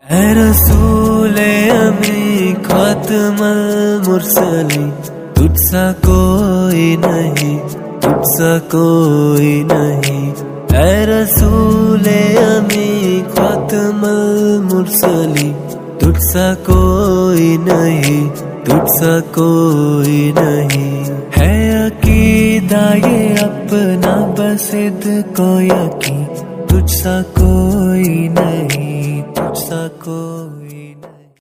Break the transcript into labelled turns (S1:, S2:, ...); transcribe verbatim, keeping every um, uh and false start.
S1: है रसूले अमी खातमुल मुरसलीन, तुझसा कोई नहीं, तुझसा कोई नहीं। है रसूले अमी खातमुल मुरसलीन, तुझसा कोई नहीं, तुझसा कोई नहीं। है अकीदा ये अपना बसिद को यकीन, तुझसा कोई नहीं, तुझसा कोई